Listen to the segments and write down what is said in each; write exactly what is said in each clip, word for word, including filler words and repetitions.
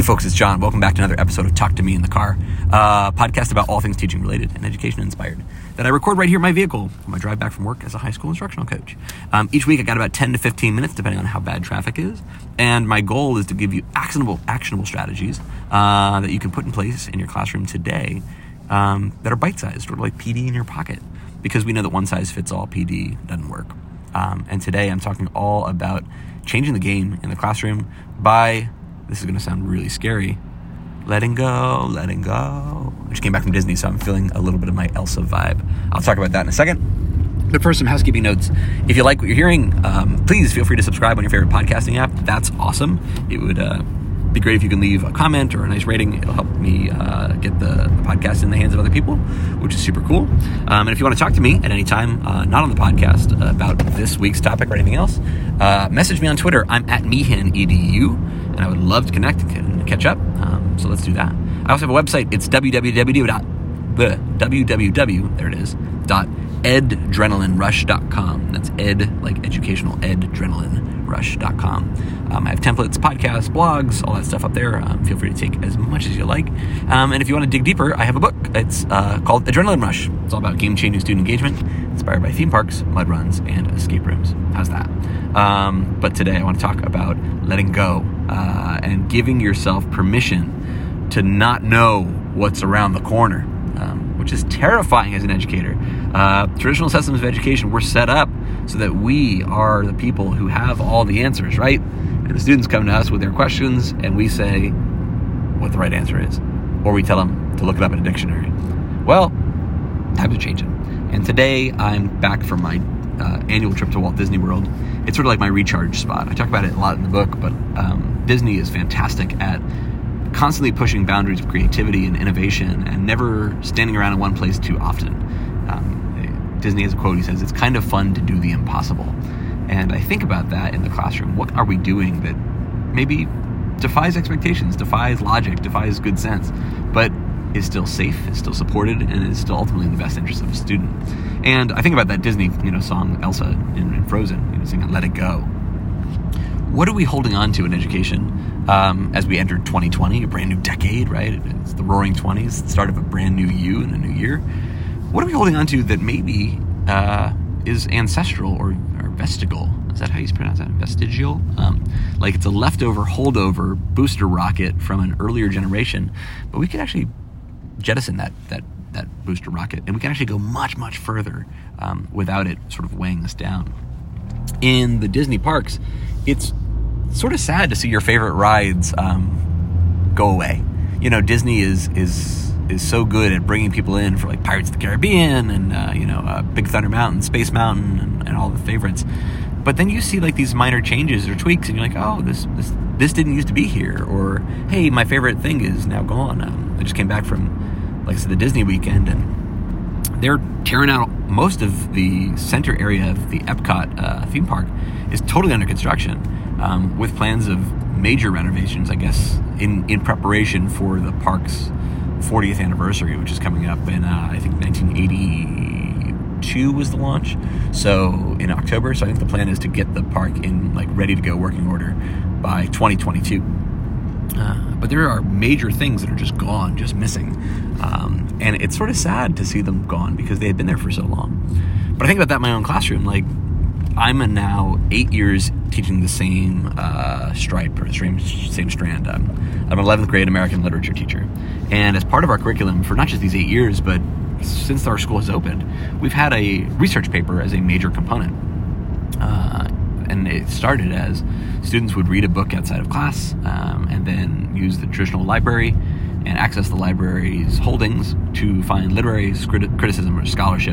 folks, it's John. Welcome back to another episode of Talk to Me in the Car, uh, podcast about all things teaching related and education inspired that I record right here in my vehicle on my drive back from work as a high school instructional coach. Um, each week I got about ten to fifteen minutes depending on how bad traffic is, and my goal is to give you actionable actionable strategies uh, that you can put in place in your classroom today um, that are bite-sized, sort of like P D in your pocket, because we know that one size fits all P D doesn't work. Um, and today I'm talking all about changing the game in the classroom by, this is going to sound really scary, letting go, letting go. I just came back from Disney, so I'm feeling a little bit of my Elsa vibe. I'll talk about that in a second. But first, some housekeeping notes. If you like what you're hearing, um, please feel free to subscribe on your favorite podcasting app. That's awesome. It would uh, be great if you can leave a comment or a nice rating. It'll help me uh, get the, the podcast in the hands of other people, which is super cool. Um, and if you want to talk to me at any time, uh, not on the podcast, uh, about this week's topic or anything else, uh, message me on Twitter. I'm at Meehan, E D U, and I would love to connect and catch up. Um, so let's do that. I also have a website. It's www. www. There it is. Dot edrenalin rush dot com. That's ed, like educational, edrenalin rush dot com. Um, I have templates, podcasts, blogs, all that stuff up there. Um, feel free to take as much as you like. Um, and if you want to dig deeper, I have a book. It's uh, called Adrenaline Rush. It's all about game-changing student engagement, inspired by theme parks, mud runs, and escape rooms. How's that? Um, but today I want to talk about letting go uh, and giving yourself permission to not know what's around the corner, um, which is terrifying as an educator. Uh, traditional systems of education were set up so that we are the people who have all the answers, right? And the students come to us with their questions, and we say what the right answer is. Or we tell them to look it up in a dictionary. Well, times are changing. And today I'm back from my uh, annual trip to Walt Disney World. It's sort of like my recharge spot. I talk about it a lot in the book, but um, Disney is fantastic at constantly pushing boundaries of creativity and innovation and never standing around in one place too often. Um, Disney has a quote. He says, "It's kind of fun to do the impossible." And I think about that in the classroom. What are we doing that maybe defies expectations, defies logic, defies good sense, but is still safe, is still supported, and is still ultimately in the best interest of the student? And I think about that Disney, you know, song Elsa in, in Frozen, you know, singing "Let It Go." What are we holding on to in education um, as we enter twenty twenty, a brand new decade, right? It's the Roaring Twenties, the start of a brand new you and a new year. What are we holding on to that maybe uh, is ancestral or, or vestigial? Is that how you pronounce that? Vestigial? Um, like it's a leftover, holdover booster rocket from an earlier generation, but we could actually jettison that that that booster rocket, and we can actually go much, much further um, without it sort of weighing us down. In the Disney parks, it's sort of sad to see your favorite rides um, go away. You know, Disney is is is so good at bringing people in for like Pirates of the Caribbean and uh, you know uh, Big Thunder Mountain, Space Mountain, and, and all the favorites. But then you see like these minor changes or tweaks, and you're like, oh, this this this didn't used to be here, or hey, my favorite thing is now gone. Um, I just came back from, like I said, the Disney weekend, and they're tearing out most of the center area of the Epcot uh, theme park is totally under construction, um, with plans of major renovations, I guess, in, in preparation for the park's fortieth anniversary, which is coming up in, uh, I think, nineteen eighty-two was the launch, so in October. So I think the plan is to get the park in, like, ready to go working order by twenty twenty-two. Uh, but there are major things that are just gone, just missing. Um, and it's sort of sad to see them gone because they had been there for so long. But I think about that in my own classroom. Like, I'm in now eight years teaching the same uh, stripe or the same, same strand. Um, I'm an eleventh grade American literature teacher. And as part of our curriculum for not just these eight years, but since our school has opened, we've had a research paper as a major component. Uh, and it started as students would read a book outside of class um, and then use the traditional library and access the library's holdings to find literary criticism or scholarship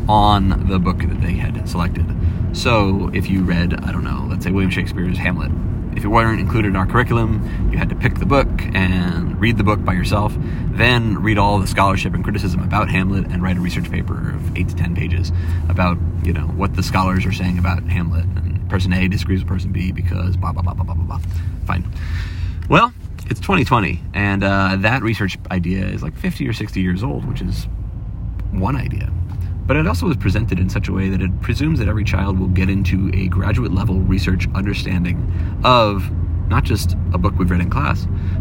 on the book that they had selected. So if you read, I don't know, let's say William Shakespeare's Hamlet, if it weren't included in our curriculum, you had to pick the book and read the book by yourself, then read all the scholarship and criticism about Hamlet and write a research paper of eight to ten pages about, you know, what the scholars are saying about Hamlet. And person A disagrees with person B because blah, blah, blah, blah, blah, blah, blah. Fine. Well, it's twenty twenty, and uh, that research idea is like fifty or sixty years old, which is one idea. But it also was presented in such a way that it presumes that every child will get into a graduate level research understanding of not just a book we've read in class,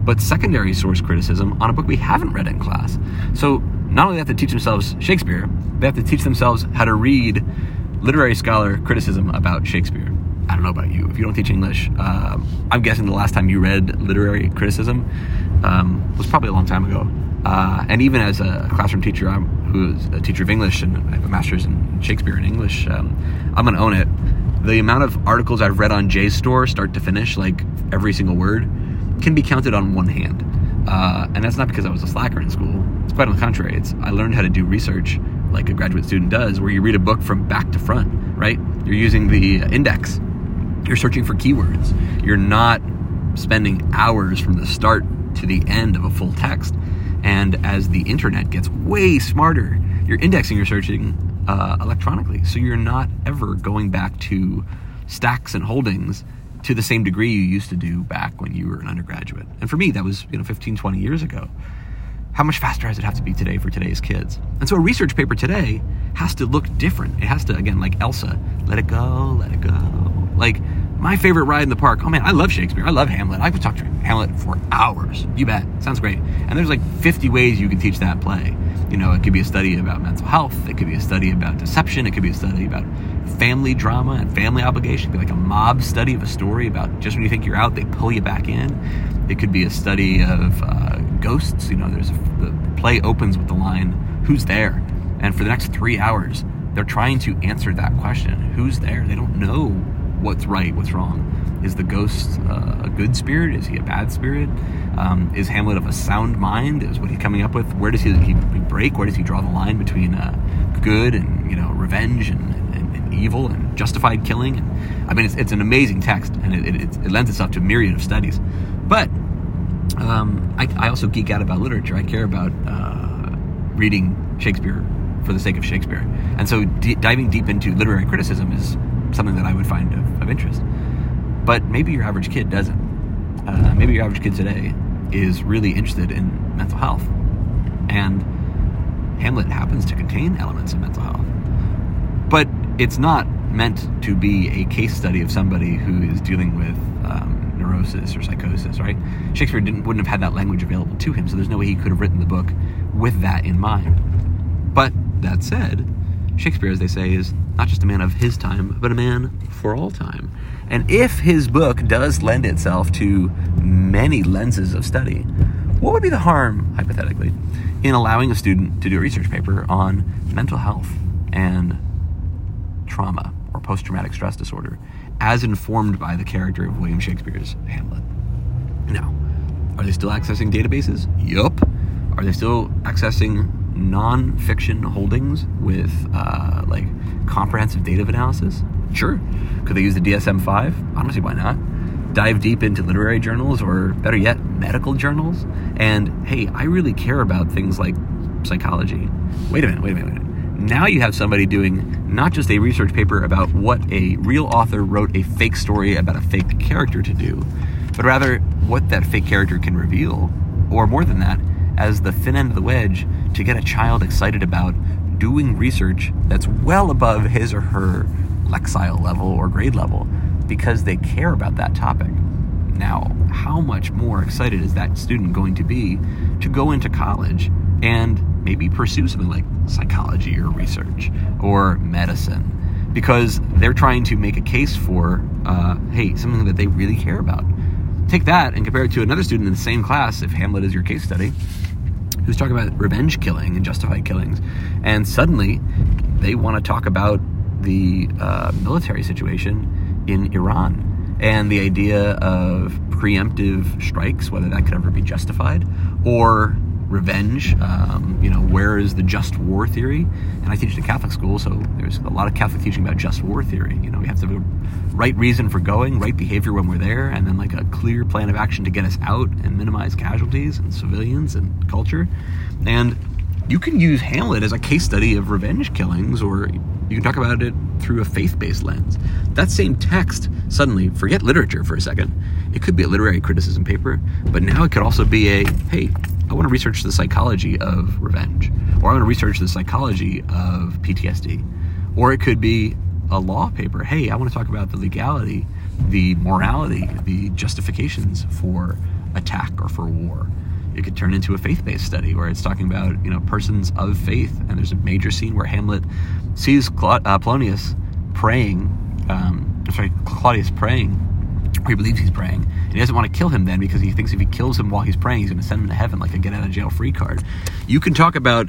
but secondary source criticism on a book we haven't read in class. So not only do they have to teach themselves Shakespeare, they have to teach themselves how to read literary scholar criticism about Shakespeare. I don't know about you. If you don't teach English, uh, I'm guessing the last time you read literary criticism um, was probably a long time ago. Uh, and even as a classroom teacher, I'm, who's a teacher of English and I have a master's in Shakespeare and English, um, I'm going to own it. The amount of articles I've read on JSTOR, start to finish, like every single word, can be counted on one hand. Uh, and that's not because I was a slacker in school. It's quite on the contrary. It's I learned how to do research like a graduate student does, where you read a book from back to front, right? You're using the index. You're searching for keywords. You're not spending hours from the start to the end of a full text. And as the internet gets way smarter, you're indexing your searching uh, electronically. So you're not ever going back to stacks and holdings to the same degree you used to do back when you were an undergraduate. And for me, that was, you know, fifteen, twenty years ago. How much faster does it have to be today for today's kids? And so a research paper today has to look different. It has to, again, like Elsa, let it go, let it go. Like my favorite ride in the park. Oh man, I love Shakespeare. I love Hamlet. I could talk to Hamlet for hours. You bet. Sounds great. And there's like fifty ways you can teach that play. You know, it could be a study about mental health. It could be a study about deception. It could be a study about family drama and family obligation. It could be like a mob study of a story about just when you think you're out, they pull you back in. It could be a study of uh, ghosts. You know, there's a, the play opens with the line, "Who's there?" And for the next three hours, they're trying to answer that question. Who's there? They don't know what's right, what's wrong. Is the ghost uh, a good spirit? Is he a bad spirit? Um, is Hamlet of a sound mind? Is what he's coming up with? Where does he, he break? Where does he draw the line between uh, good and, you know, revenge and, and, and evil and justified killing? And, I mean, it's, it's an amazing text, and it, it, it lends itself to a myriad of studies. But um, I, I also geek out about literature. I care about uh, reading Shakespeare for the sake of Shakespeare. And so d- diving deep into literary criticism is something that I would find of, of interest. But maybe your average kid doesn't. Uh, maybe your average kid today is really interested in mental health. And Hamlet happens to contain elements of mental health. But it's not meant to be a case study of somebody who is dealing with um, neurosis or psychosis, right? Shakespeare didn't, wouldn't have had that language available to him, so there's no way he could have written the book with that in mind. But that said, Shakespeare, as they say, is not just a man of his time, but a man for all time. And if his book does lend itself to many lenses of study, what would be the harm, hypothetically, in allowing a student to do a research paper on mental health and trauma or post-traumatic stress disorder as informed by the character of William Shakespeare's Hamlet? Now, are they still accessing databases? Yup. Are they still accessing non-fiction holdings with uh, like comprehensive data analysis? Sure. Could they use the D S M five? Honestly, why not? Dive deep into literary journals, or better yet, medical journals. And hey, I really care about things like psychology. Wait a minute, wait a minute, wait a minute. Now you have somebody doing not just a research paper about what a real author wrote a fake story about a fake character to do, but rather what that fake character can reveal, or more than that, as the thin end of the wedge to get a child excited about doing research that's well above his or her Lexile level or grade level because they care about that topic. Now, how much more excited is that student going to be to go into college and maybe pursue something like psychology or research or medicine because they're trying to make a case for, uh, hey, something that they really care about. Take that and compare it to another student in the same class, if Hamlet is your case study, who's talking about revenge killing and justified killings, and suddenly they want to talk about the uh, military situation in Iran and the idea of preemptive strikes, whether that could ever be justified, or revenge. Um, you know, where is the just war theory? And I teach at a Catholic school, so there's a lot of Catholic teaching about just war theory. You know, we have to have a right reason for going, right behavior when we're there, and then like a clear plan of action to get us out and minimize casualties and civilians and culture. And you can use Hamlet as a case study of revenge killings, or you can talk about it through a faith-based lens. That same text, suddenly, forget literature for a second, it could be a literary criticism paper, but now it could also be a, hey, I want to research the psychology of revenge, or I want to research the psychology of P T S D. Or it could be a law paper. Hey, I want to talk about the legality, the morality, the justifications for attack or for war. It could turn into a faith-based study where it's talking about, you know, persons of faith. And there's a major scene where Hamlet sees Cla- uh, Polonius praying, um, sorry, Claudius praying, or he believes he's praying. And he doesn't want to kill him then because he thinks if he kills him while he's praying, he's going to send him to heaven like a get-out-of-jail-free card. You can talk about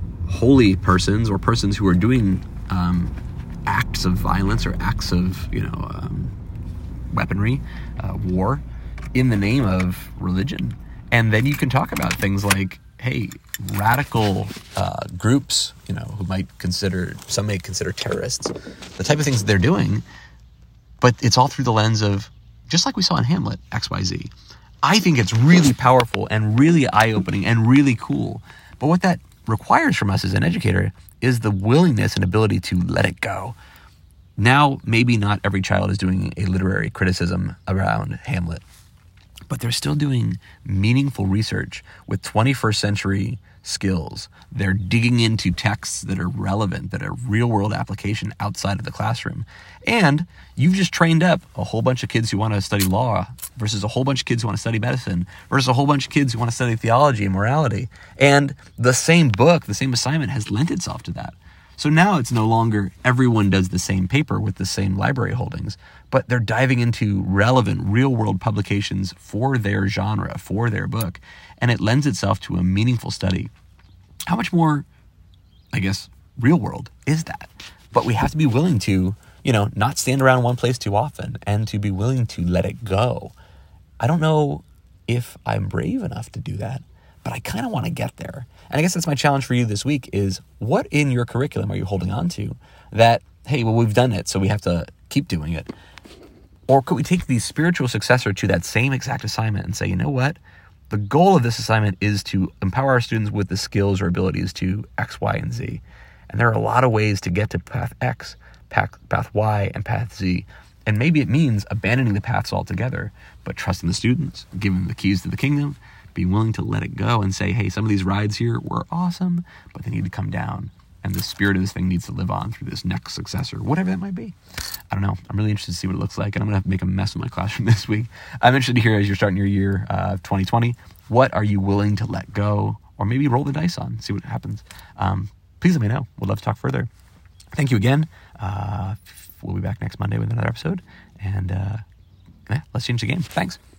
holy persons or persons who are doing um, acts of violence or acts of, you know, um, weaponry, uh, war, in the name of religion. And then you can talk about things like, hey, radical uh, groups, you know, who might consider, some may consider terrorists, the type of things that they're doing, but it's all through the lens of, just like we saw in Hamlet, X Y Z. I think it's really powerful and really eye-opening and really cool. But what that requires from us as an educator is the willingness and ability to let it go. Now, maybe not every child is doing a literary criticism around Hamlet, but they're still doing meaningful research with twenty-first century skills. They're digging into texts that are relevant, that are real-world application outside of the classroom. And you've just trained up a whole bunch of kids who want to study law versus a whole bunch of kids who want to study medicine versus a whole bunch of kids who want to study theology and morality. And the same book, the same assignment has lent itself to that. So now it's no longer everyone does the same paper with the same library holdings, but they're diving into relevant real-world publications for their genre, for their book, and it lends itself to a meaningful study. How much more, I guess, real-world is that? But we have to be willing to, you know, not stand around one place too often and to be willing to let it go. I don't know if I'm brave enough to do that, but I kind of want to get there. And I guess that's my challenge for you this week is, what in your curriculum are you holding on to that, hey, well, we've done it, so we have to keep doing it? Or could we take the spiritual successor to that same exact assignment and say, you know what? The goal of this assignment is to empower our students with the skills or abilities to X, Y, and Z. And there are a lot of ways to get to path X, path, path Y, and path Z. And maybe it means abandoning the paths altogether, but trusting the students, giving them the keys to the kingdom, be willing to let it go and say, hey, some of these rides here were awesome, but they need to come down. And the spirit of this thing needs to live on through this next successor, whatever that might be. I don't know. I'm really interested to see what it looks like, and I'm going to have to make a mess of my classroom this week. I'm interested to hear, as you're starting your year of uh, twenty twenty, what are you willing to let go or maybe roll the dice on, see what happens. Um, please let me know. We'd love to talk further. Thank you again. Uh, we'll be back next Monday with another episode, and uh, yeah, let's change the game. Thanks.